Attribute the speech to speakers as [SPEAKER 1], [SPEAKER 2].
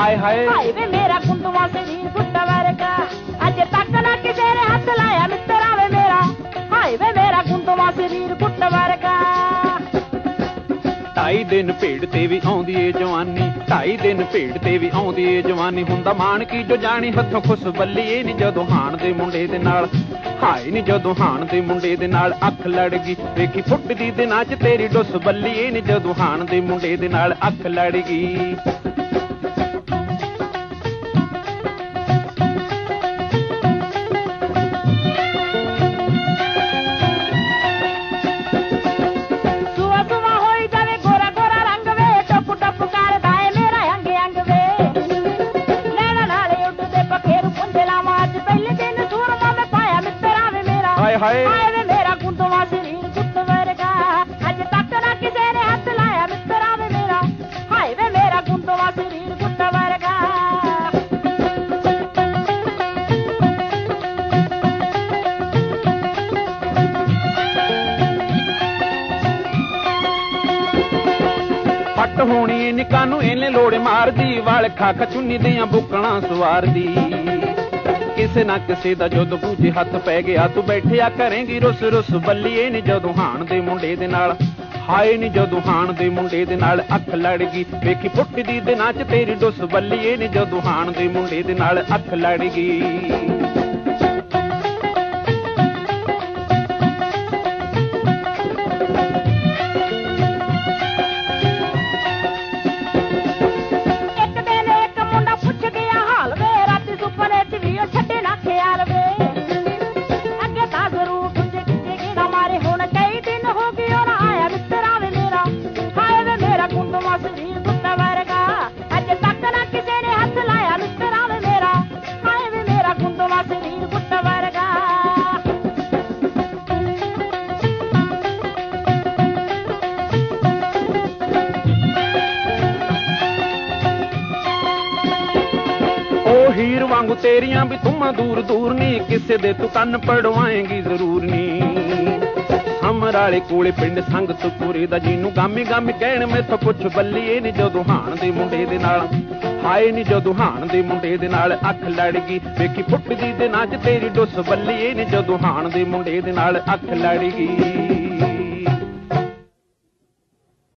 [SPEAKER 1] ਹਾਏ ਹਾਏ
[SPEAKER 2] ਹਾਏ ਵੇ ਮੇਰਾ ਕੁੰਦਵਾ ਸਰੀਰ ਗੁੱਟ ਵਰਗਾ ਅੱਜ ਤੱਕ ਨਾ ਕਿਸੇ ਨੇ ਹੱਥ ਲਾਇਆ ਮਿੱਤਰਾ ਵੇ ਮੇਰਾ ਹਾਏ ਵੇ ਮੇਰਾ ਕੁੰਦਵਾ ਸਰੀਰ ਗੁੱਟ ਵਰਗਾ
[SPEAKER 1] 2.5 ਦਿਨ ਭੇਡ ਤੇ ਵੀ ਆਉਂਦੀ ਏ ਜਵਾਨੀ 2.5 ਦਿਨ ਭੇਡ ਤੇ ਵੀ ਆਉਂਦੀ ਏ ਜਵਾਨੀ ਹੁੰਦਾ ਮਾਣ ਕੀ ਜੋ ਜਾਣੀ ਹੱਥੋਂ ਖੁਸ਼ ਬੱਲੀਏ ਨੀ ਜਦੋਂ ਹਾਣ ਦੇ ਮੁੰਡੇ ਦੇ ਨਾਲ ਹਾਏ ਨੀ ਜਦੋਂ ਹਾਣ ਦੇ ਮੁੰਡੇ ਦੇ ਨਾਲ ਅੱਖ ਲੜ ਗਈ ਵੇਖੀ ਫੁੱਟਦੀ ਦਿਨਾਂ ਚ ਤੇਰੀ ਡੁੱਸ ਬੱਲੀਏ ਨੀ ਜਦੋਂ ਹਾਣ ਦੇ ਮੁੰਡੇ ਦੇ ਨਾਲ ਅੱਖ ਲੜ ਗਈ ਹਾਏ
[SPEAKER 2] ਹਾਏ ਵੇ ਮੇਰਾ ਕੁੰਦਵਾ ਸਰੀਰ ਗੁੱਟ ਵਰਗਾ ਅੱਜ ਤੱਕ ਨਾ ਕਿਸੇ ਨੇ ਹੱਥ ਲਾਇਆ ਮਿੱਤਰਾ ਵੇ ਮੇਰਾ ਹਾਏ ਵੇ ਮੇਰਾ ਕੁੰਦਵਾ ਸਰੀਰ ਗੁੱਟ ਵਰਗਾ
[SPEAKER 1] ਪੱਟ ਹੋਣੀ ਏ ਨਿੱਕਾ ਨੂੰ ਇਹਨੇ ਲੋੜੇ ਮਾਰਦੀ ਵਾਲ ਖਾ ਚੁੰਨੀ ਦੀਆਂ ਬੁੱਕਣਾ ਸਵਾਰਦੀ ਕਿਸੇ ਨਾ ਕਿਸੇ ਦਾ ਜਦੋਂ ਬੂਝੇ ਹੱਥ ਪੈ ਗਿਆ ਤੂੰ ਬੈਠਿਆ ਕਰੇਂਗੀ ਰੁੱਸ ਰੁੱਸ ਬੱਲੀਏ ਨੀ ਜਦੋਂ ਹਾਣ ਦੇ ਮੁੰਡੇ ਦੇ ਨਾਲ ਹਾਏ ਨੀ ਜਦੋਂ ਹਾਣ ਦੇ ਮੁੰਡੇ ਦੇ ਨਾਲ ਅੱਖ ਲੜ ਗਈ ਵੇਖੀ ਫੁੱਟਦੀ ਦਿਨਾਂ ਚ ਤੇਰੀ ਡੁੱਸ ਬੱਲੀਏ ਨੀ ਜਦੋਂ ਹਾਣ ਦੇ ਮੁੰਡੇ ਦੇ ਨਾਲ ਅੱਖ ਲੜ ਗਈ ਹੀਰ ਵਾਂਗੂ ਤੇਰੀਆਂ ਵੀ ਤੁਮਾਂ ਦੂਰ ਦੂਰ ਨੀ ਕਿਸੇ ਦੇ ਤੂੰ ਕੰਨ ਪੜਵਾਏਂਗੀ ਜ਼ਰੂਰ ਨੀ ਸਮਰਾਲੇ ਕੋਲੇ ਪਿੰਡ ਸੰਗਤਪੁਰੇ ਦਾ ਜਿਹਨੂੰ ਗਾਮੀ ਗਾਮੀ ਕਹਿਣ ਮੈਥੋਂ ਪੁੱਛ ਬੱਲੀਏ ਨੀ ਜਦੋਂ ਹਾਣ ਦੇ ਮੁੰਡੇ ਦੇ ਨਾਲ ਹਾਏ ਨੀ ਜਦੋਂ ਹਾਣ ਦੇ ਮੁੰਡੇ ਦੇ ਨਾਲ ਅੱਖ ਲੜ ਗਈ ਵੇਖੀ ਫੁੱਟਦੀ ਦਿਨਾਂ ਚ ਤੇਰੀ ਡੁੱਸ ਬੱਲੀਏ ਨੀ ਜਦੋਂ ਹਾਣ ਦੇ ਮੁੰਡੇ ਦੇ ਨਾਲ ਅੱਖ ਲੜ ਗਈ